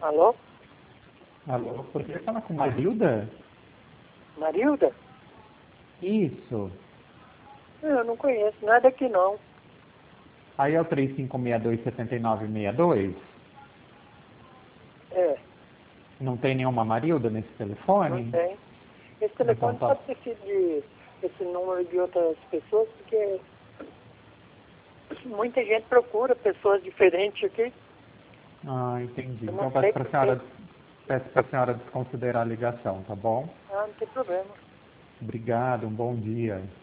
Alô? Alô, poderia falar com Marilda? Marilda? Isso. Eu não conheço nada aqui não. Aí é o 3562-7962? É, Não tem nenhuma Marilda nesse não telefone? tem. Esse Então telefone tá. pode ter sido esse número de outras pessoas, porque muita gente procura pessoas diferentes aqui. Ah, entendi. Eu Então não eu sei porquê. peço para a senhora desconsiderar a ligação, tá bom? Ah, não tem problema. Obrigado, um bom dia.